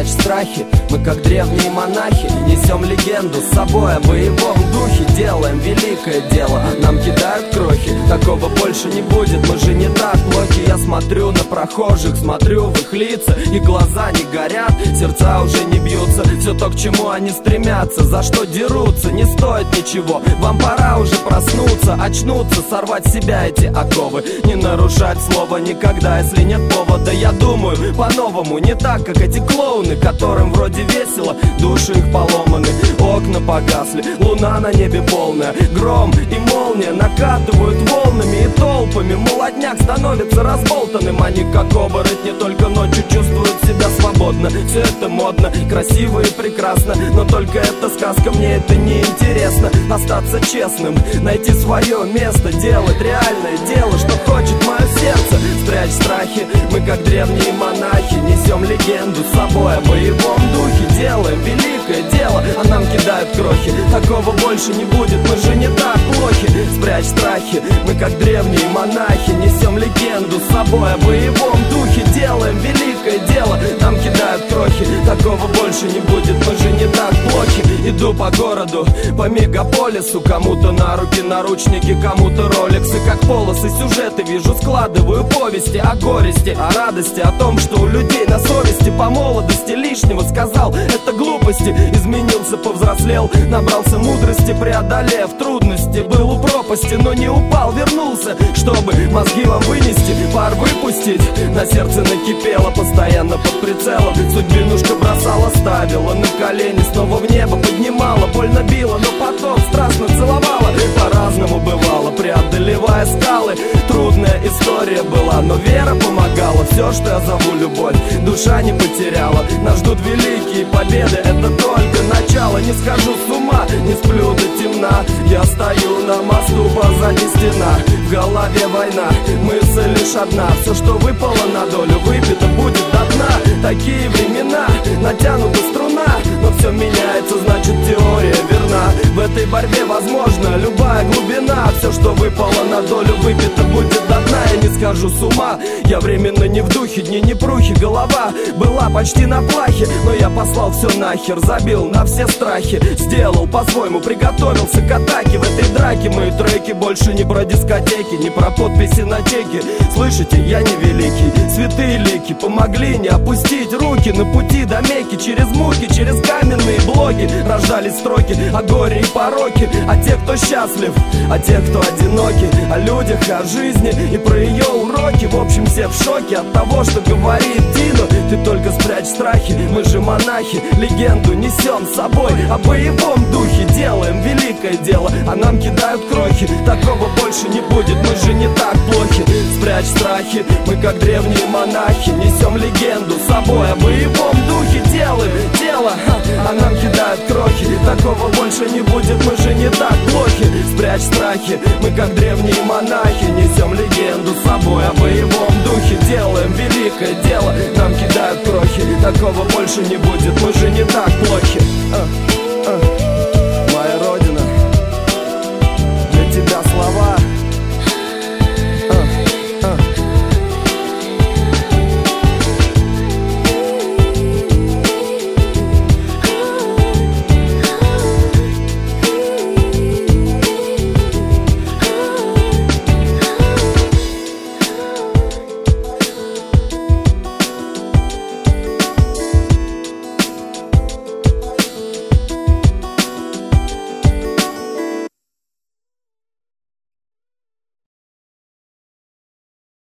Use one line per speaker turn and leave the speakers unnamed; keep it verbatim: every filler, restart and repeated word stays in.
Спрячь страхи, мы как древние монахи несем легенду с собой о боевом духе. Делаем великое дело, а нам кидают крохи. Такого больше не будет, мы же не так плохи. Я смотрю на прохожих, смотрю в их лица, и глаза не горят, сердца уже не бьются. Все то, к чему они стремятся, за что дерутся, не стоит ничего. Вам пора уже проснуться, очнуться, сорвать с себя эти оковы. Не нарушать слово никогда, если нет повода. Я думаю по-новому, не так, как эти клоуны, которым вроде весело, души их поломаны. Окна погасли, луна на небе полная, гром и молния накатывают волнами и толпами. Молодняк становится разболтанным, они как оборотни, только ночью чувствуют себя свободно. Все это модно, красиво и прекрасно, но только эта сказка, мне это не интересно. Остаться честным, найти свое место, делать реальное дело, что хочет мое сердце. Спрячь страхи, мы как древние монахи несем легенду с собой о боевом духе. Делаем великое дело, а нам кидают крохи. Такого больше не будет, мы же не так плохи. Спрячь страхи, мы как древние монахи несем легенду с собой о боевом духе. Делаем великое дело, нам кидают крохи. Такого больше не будет, мы же не так плохи. Иду по городу, по мегаполису, кому-то на руки наручники, кому-то роликсы. Как полосы сюжеты вижу, складываю повести о горести, о радости, о том, что у людей на совести. По молодости лишнего сказал, это глупости. Изменился, повзрослел, набрался мудрости, преодолев трудности. Был у пропасти, но не упал, вернулся, чтобы мозги вам вынести, пар выпустить. На сердце накипело, постоянно под прицелом. Судьбинушка бросала, ставила на колени, снова в небо поднимала. Больно била, но потом страстно целовала. По-разному бывало, преодолевая скалы. Трудная история была, но вера помогала. Все, что я зову любовь, душа не потеряла. Нас ждут великие победы, это только начало. Не схожу с ума, не сплю до темна. Я стою на мосту, позади стена. В голове война, мысль лишь одна. Все, что выпало на долю, выпито будет до дна. Такие времена, натянута струна, но все меняется, значит теория верна. В этой борьбе возможна любая глубина. Все, что выпало на долю, выпито будет до дна. Я не схожу с ума, я временно не в духе, дни не прухи. Голова была почти на плахе, но я послал все нахер, забил на все страхи. Сделал по-своему, приготовился к атаке. В этой драке мои треки больше не про дискотеки, не про подписи на чеки. Слышите, я не великий, святые лики помогли не опустить руки на пути до Мекки. Через муки, через каменные блоки рождались строки о горе и пороке, о тех, кто счастлив, о тех, кто одиноки, о людях, о жизни и про ее уроки. В общем, все в шоке от того, что говорит Дино. Ты только спрячь страхи, мы же монахи, легенду несем с собой о боевом духе. Делаем великое дело, а нам кидают крохи. Такого больше не будет, мы же не так плохи. Спрячь страхи, мы как древние монахи несем легенду с собой о боевом духе. Делаем дело, а нам кидают крохи. Такого больше не будет, мы же не так плохи. Спрячь страхи, мы как древние монахи несем легенду с собой о боевом духе. Делаем великое дело, нам кидают крохи. Такого больше не будет, мы же не так плохи. uh, uh.